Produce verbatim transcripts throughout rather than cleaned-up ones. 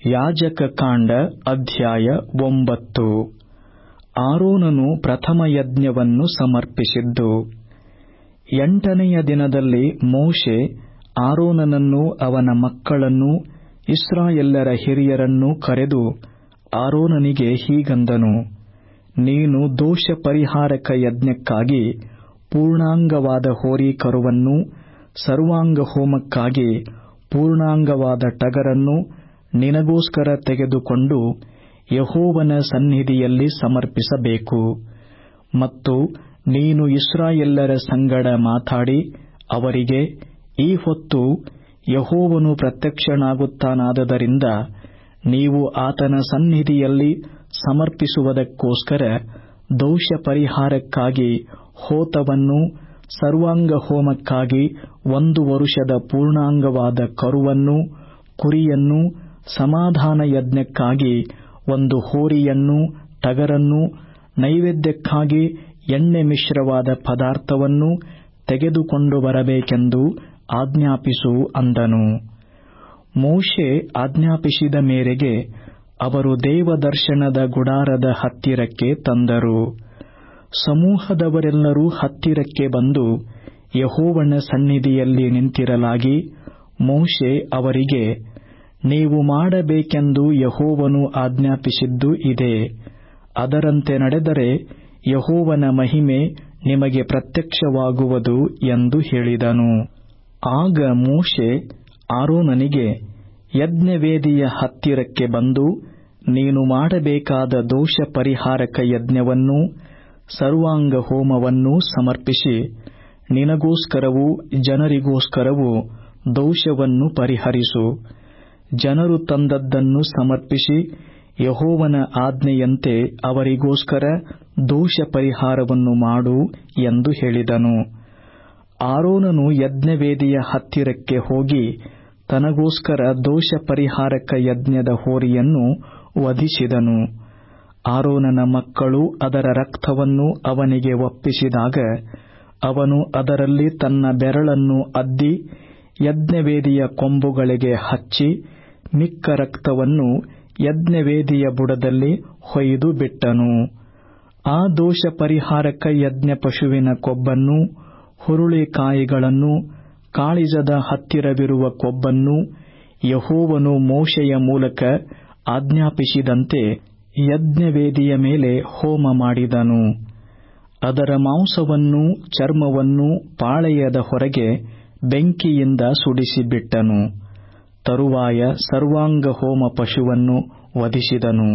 ಯಾಜಕ ಕಾಂಡ ಅಧ್ಯಾಯ ಒಂಬತ್ತು. ಆರೋನನು ಪ್ರಥಮ ಯಜ್ಞವನ್ನು ಸಮರ್ಪಿಸಿದ್ದು. ಎಂಟನೆಯ ದಿನದಲ್ಲಿ ಮೋಶೆ ಆರೋನನನ್ನೂ ಅವನ ಮಕ್ಕಳನ್ನೂ ಇಸ್ರಾಯೇಲ್ಯರ ಹಿರಿಯರನ್ನೂ ಕರೆದು ಆರೋನನಿಗೆ ಹೀಗಂದನು, ನೀನು ದೋಷ ಪರಿಹಾರಕ ಯಜ್ಞಕ್ಕಾಗಿ ಪೂರ್ಣಾಂಗವಾದ ಹೋರಿ ಕರುವನ್ನೂ ಸರ್ವಾಂಗ ಹೋಮಕ್ಕಾಗಿ ಪೂರ್ಣಾಂಗವಾದ ಟಗರನ್ನು ನಿನಗೋಸ್ಕರ ತೆಗೆದುಕೊಂಡು ಯೆಹೋವನ ಸನ್ನಿಧಿಯಲ್ಲಿ ಸಮರ್ಪಿಸಬೇಕು. ಮತ್ತು ನೀನು ಇಸ್ರಾಯೇಲ್ಯರ ಸಂಗಡ ಮಾತಾಡಿ ಅವರಿಗೆ, ಈ ಹೊತ್ತು ಯೆಹೋವನು ಪ್ರತ್ಯಕ್ಷನಾಗುತ್ತಾನಾದದರಿಂದ ನೀವು ಆತನ ಸನ್ನಿಧಿಯಲ್ಲಿ ಸಮರ್ಪಿಸುವುದಕ್ಕೋಸ್ಕರ ದೋಷ ಪರಿಹಾರಕ್ಕಾಗಿ ಹೋತವನ್ನೂ ಸರ್ವಾಂಗ ಹೋಮಕ್ಕಾಗಿ ಒಂದು ವರುಷದ ಪೂರ್ಣಾಂಗವಾದ ಕರುವನ್ನೂ ಕುರಿಯನ್ನೂ ಸಮಾಧಾನ ಯಜ್ಞಕ್ಕಾಗಿ ಒಂದು ಹೋರಿಯನ್ನೂ ಟಗರನ್ನೂ ನೈವೇದ್ಯಕ್ಕಾಗಿ ಎಣ್ಣೆ ಮಿಶ್ರವಾದ ಪದಾರ್ಥವನ್ನೂ ತೆಗೆದುಕೊಂಡು ಬರಬೇಕೆಂದು ಆಜ್ಞಾಪಿಸು ಅಂದನು. ಮೋಶೆ ಆಜ್ಞಾಪಿಸಿದ ಮೇರೆಗೆ ಅವರು ದೇವದರ್ಶನದ ಗುಡಾರದ ಹತ್ತಿರಕ್ಕೆ ತಂದರು. ಸಮೂಹದವರೆಲ್ಲರೂ ಹತ್ತಿರಕ್ಕೆ ಬಂದು ಯೆಹೋವನ ಸನ್ನಿಧಿಯಲ್ಲಿ ನಿಂತಿರಲಾಗಿ ಮೋಶೆ ಅವರಿಗೆ, ನೀವು ಮಾಡಬೇಕೆಂದು ಯೆಹೋವನು ಆಜ್ಞಾಪಿಸಿದ್ದು ಇದೇ. ಅದರಂತೆ ನಡೆದರೆ ಯೆಹೋವನ ಮಹಿಮೆ ನಿಮಗೆ ಪ್ರತ್ಯಕ್ಷವಾಗುವುದು ಎಂದು ಹೇಳಿದನು. ಆಗ ಮೋಶೆ ಆರೋನನಿಗೆ, ಯಜ್ಞವೇದಿಯ ಹತ್ತಿರಕ್ಕೆ ಬಂದು ನೀನು ಮಾಡಬೇಕಾದ ದೋಷ ಪರಿಹಾರಕ ಯಜ್ಞವನ್ನೂ ಸರ್ವಾಂಗ ಹೋಮವನ್ನೂ ಸಮರ್ಪಿಸಿ ನಿನಗೋಸ್ಕರವೂ ಜನರಿಗೋಸ್ಕರವೂ ದೋಷವನ್ನು ಪರಿಹರಿಸು. ಜನರು ತಂದದ್ದನ್ನು ಸಮರ್ಪಿಸಿ ಯೆಹೋವನ ಆಜ್ಞೆಯಂತೆ ಅವರಿಗೋಸ್ಕರ ದೋಷ ಪರಿಹಾರವನ್ನು ಮಾಡು ಎಂದು ಹೇಳಿದನು. ಆರೋನನು ಯಜ್ಞವೇದಿಯ ಹತ್ತಿರಕ್ಕೆ ಹೋಗಿ ತನಗೋಸ್ಕರ ದೋಷ ಪರಿಹಾರಕ ಯಜ್ಞದ ಹೋರಿಯನ್ನು ವಧಿಸಿದನು. ಆರೋನನ ಮಕ್ಕಳು ಅದರ ರಕ್ತವನ್ನು ಅವನಿಗೆ ಒಪ್ಪಿಸಿದಾಗ ಅವನು ಅದರಲ್ಲಿ ತನ್ನ ಬೆರಳನ್ನು ಅದ್ದಿ ಯಜ್ಞವೇದಿಯ ಕೊಂಬುಗಳಿಗೆ ಹಚ್ಚಿ ಮಿಕ್ಕ ರಕ್ತವನ್ನು ಯಜ್ಞವೇದಿಯ ಬುಡದಲ್ಲಿ ಹೊಯ್ದು ಬಿಟ್ಟನು. ಆ ದೋಷ ಪರಿಹಾರಕ ಯಜ್ಞ ಪಶುವಿನ ಕೊಬ್ಬನ್ನು, ಹುರುಳಿಕಾಯಿಗಳನ್ನು, ಕಾಳಿಜದ ಹತ್ತಿರವಿರುವ ಕೊಬ್ಬನ್ನು ಯೆಹೋವನು ಮೋಶೆಯ ಮೂಲಕ ಆಜ್ಞಾಪಿಸಿದಂತೆ ಯಜ್ಞವೇದಿಯ ಮೇಲೆ ಹೋಮ ಮಾಡಿದನು. ಅದರ ಮಾಂಸವನ್ನೂ ಚರ್ಮವನ್ನೂ ಪಾಳೆಯದ ಹೊರಗೆ ಬೆಂಕಿಯಿಂದ ಸುಡಿಸಿಬಿಟ್ಟನು. ತರುವಾಯ ಸರ್ವಾಂಗ ಹೋಮ ಪಶುವನ್ನು ವಧಿಸಿದನು.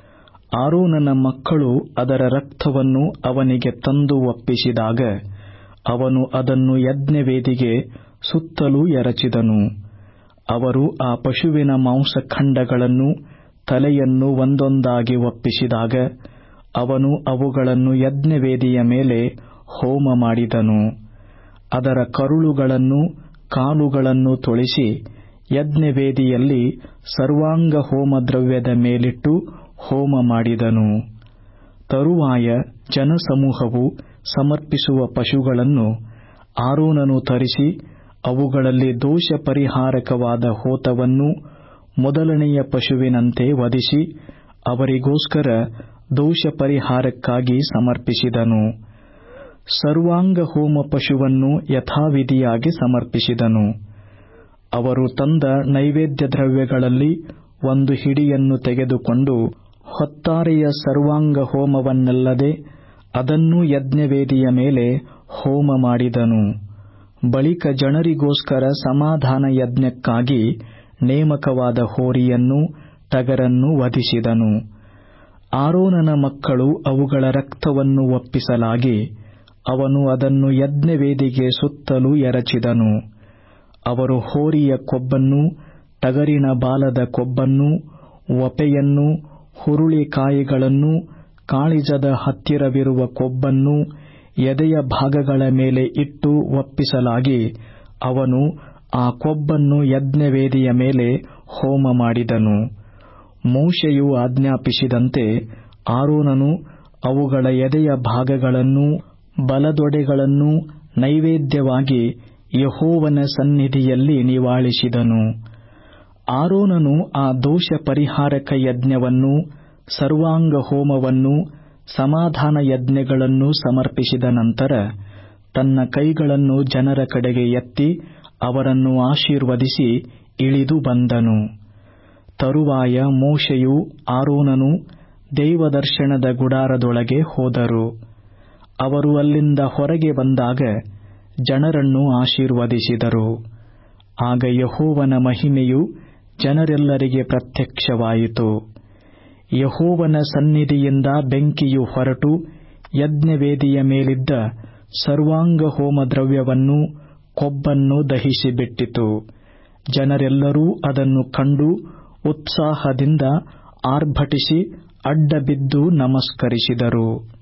ಆರೋನನ ಮಕ್ಕಳು ಅದರ ರಕ್ತವನ್ನು ಅವನಿಗೆ ತಂದು ಒಪ್ಪಿಸಿದಾಗ ಅವನು ಅದನ್ನು ಯಜ್ಞವೇದಿಗೆ ಸುತ್ತಲೂ ಎರಚಿದನು. ಅವರು ಆ ಪಶುವಿನ ಮಾಂಸಖಂಡಗಳನ್ನು ತಲೆಯನ್ನು ಒಂದೊಂದಾಗಿ ಒಪ್ಪಿಸಿದಾಗ ಅವನು ಅವುಗಳನ್ನು ಯಜ್ಞವೇದಿಯ ಮೇಲೆ ಹೋಮ ಮಾಡಿದನು. ಅದರ ಕರುಳುಗಳನ್ನು ಕಾಲುಗಳನ್ನು ತೊಳಿಸಿ ಯಜ್ಞವೇದಿಯಲ್ಲಿ ಸರ್ವಾಂಗ ಹೋಮ ದ್ರವ್ಯದ ಮೇಲಿಟ್ಟು ಹೋಮ ಮಾಡಿದನು. ತರುವಾಯ ಜನಸಮೂಹವು ಸಮರ್ಪಿಸುವ ಪಶುಗಳನ್ನು ಆರೋನನು ತರಿಸಿ ಅವುಗಳಲ್ಲಿ ದೋಷ ಪರಿಹಾರಕವಾದ ಹೋತವನ್ನು ಮೊದಲನೆಯ ಪಶುವಿನಂತೆ ವಧಿಸಿ ಅವರಿಗೋಸ್ಕರ ದೋಷ ಪರಿಹಾರಕ್ಕಾಗಿ ಸಮರ್ಪಿಸಿದನು. ಸರ್ವಾಂಗ ಹೋಮ ಪಶುವನ್ನು ಯಥಾವಿಧಿಯಾಗಿ ಸಮರ್ಪಿಸಿದನು. ಅವರು ತಂದ ನೈವೇದ್ಯ ದ್ರವ್ಯಗಳಲ್ಲಿ ಒಂದು ಹಿಡಿಯನ್ನು ತೆಗೆದುಕೊಂಡು ಹೊತ್ತಾರೆಯ ಸರ್ವಾಂಗ ಹೋಮವನ್ನಲ್ಲದೆ ಅದನ್ನೂ ಯಜ್ಞವೇದಿಯ ಮೇಲೆ ಹೋಮ ಮಾಡಿದನು. ಬಳಿಕ ಜನರಿಗೋಸ್ಕರ ಸಮಾಧಾನ ಯಜ್ಞಕ್ಕಾಗಿ ನೇಮಕವಾದ ಹೋರಿಯನ್ನೂ ಟಗರನ್ನೂ ವಧಿಸಿದನು. ಆರೋನನ ಮಕ್ಕಳು ಅವುಗಳ ರಕ್ತವನ್ನು ಒಪ್ಪಿಸಲಾಗಿ ಅವನು ಅದನ್ನು ಯಜ್ಞವೇದಿಗೆ ಸುತ್ತಲೂ ಎರಚಿದನು. ಅವರು ಹೋರಿಯ ಕೊಬ್ಬನ್ನೂ ಟಗರಿನ ಬಾಲದ ಕೊಬ್ಬನ್ನೂ ವಪೆಯನ್ನೂ ಹುರುಳಿಕಾಯಿಗಳನ್ನೂ ಕಾಳಿಜದ ಹತ್ತಿರವಿರುವ ಕೊಬ್ಬನ್ನೂ ಎದೆಯ ಭಾಗಗಳ ಮೇಲೆ ಇಟ್ಟು ಒಪ್ಪಿಸಲಾಗಿ ಅವನು ಆ ಕೊಬ್ಬನ್ನು ಯಜ್ಞವೇದಿಯ ಮೇಲೆ ಹೋಮ ಮಾಡಿದನು. ಮೋಶೆಯು ಆಜ್ಞಾಪಿಸಿದಂತೆ ಆರೋನನು ಅವುಗಳ ಎದೆಯ ಭಾಗಗಳನ್ನೂ ಬಲದೊಡೆಗಳನ್ನೂ ನೈವೇದ್ಯವಾಗಿ ಯೆಹೋವನ ಸನ್ನಿಧಿಯಲ್ಲಿ ನಿವಾಳಿಸಿದನು. ಆರೋನನು ಆ ದೋಷ ಪರಿಹಾರಕ ಯಜ್ಞವನ್ನೂ ಸರ್ವಾಂಗ ಹೋಮವನ್ನೂ ಸಮಾಧಾನ ಯಜ್ಞಗಳನ್ನೂ ಸಮರ್ಪಿಸಿದ ನಂತರ ತನ್ನ ಕೈಗಳನ್ನು ಜನರ ಕಡೆಗೆ ಎತ್ತಿ ಅವರನ್ನು ಆಶೀರ್ವದಿಸಿ ಇಳಿದು ಬಂದನು. ತರುವಾಯ ಮೋಶೆಯೂ ಆರೋನನೂ ದೇವದರ್ಶನದ ಗುಡಾರದೊಳಗೆ ಹೋದರು. ಅವರು ಅಲ್ಲಿಂದ ಹೊರಗೆ ಬಂದಾಗ ಜನರನ್ನು ಆಶೀರ್ವದಿಸಿದರು. ಆಗ ಯೆಹೋವನ ಮಹಿಮೆಯು ಜನರೆಲ್ಲರಿಗೆ ಪ್ರತ್ಯಕ್ಷವಾಯಿತು. ಯೆಹೋವನ ಸನ್ನಿಧಿಯಿಂದ ಬೆಂಕಿಯು ಹೊರಟು ಯಜ್ಞವೇದಿಯ ಮೇಲಿದ್ದ ಸರ್ವಾಂಗ ಹೋಮ ದ್ರವ್ಯವನ್ನೂ ಕೊಬ್ಬನ್ನು ದಹಿಸಿಬಿಟ್ಟಿತು. ಜನರೆಲ್ಲರೂ ಅದನ್ನು ಕಂಡು ಉತ್ಸಾಹದಿಂದ ಆರ್ಭಟಿಸಿ ಅಡ್ಡಬಿದ್ದು ನಮಸ್ಕರಿಸಿದರು.